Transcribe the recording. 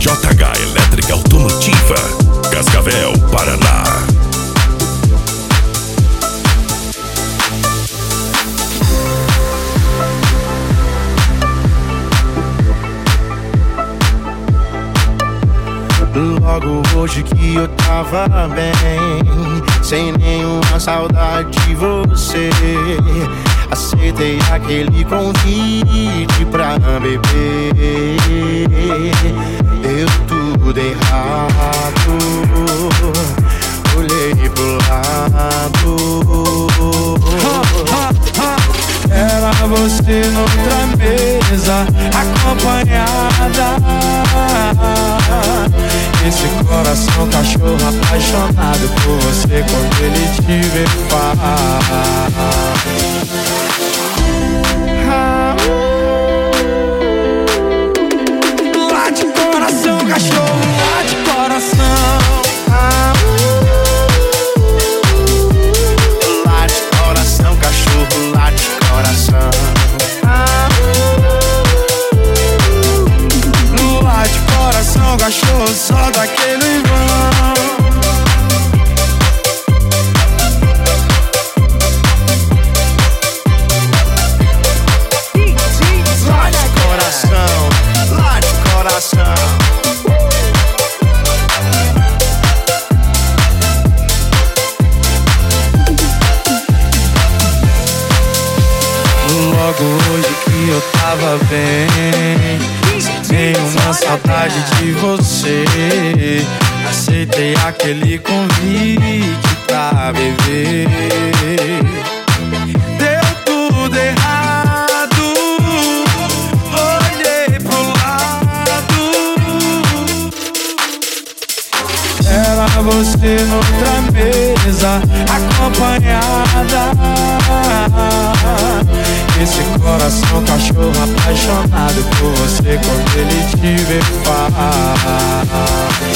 JH Elétrica Automotiva, Cascavel, Paraná. Logo hoje que eu tava bem, sem nenhuma saudade de você, aceitei aquele convite pra beber. Deu tudo errado, olhei pro lado, era você noutra mesa, acompanhada. Esse coração cachorro apaixonado por você quando ele te vê late coração, cachorro, late coração. Late coração, cachorro, late coração. Late coração, cachorro, só daquele vão. Late coração, late coração. Logo hoje que eu tava bem, nenhuma saudade de você, aceitei aquele convite pra beber. Deu tudo errado, olhei pro lado, era você noutra mesa, acompanhada. Esse coração cachorro apaixonado por você quando ele te vê